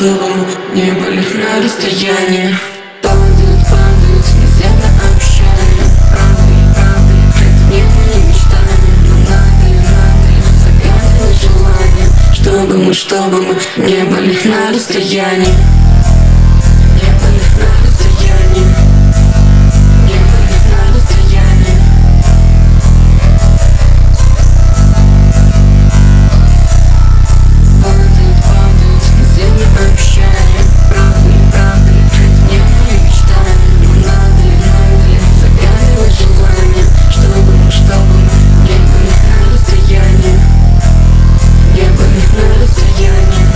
чтобы мы не были на расстоянии. Падают нельзя на общение. Правда, это не мои мечтания. Но надо ли загадывать желание, чтобы мы не были на расстоянии. Не были на расстоянии. Не были на расстоянии. Падают нельзя на общение. Правда, это не мои мечтания. Но надо ли загадывать желание, чтобы мы не были на расстоянии. Не были на расстоянии.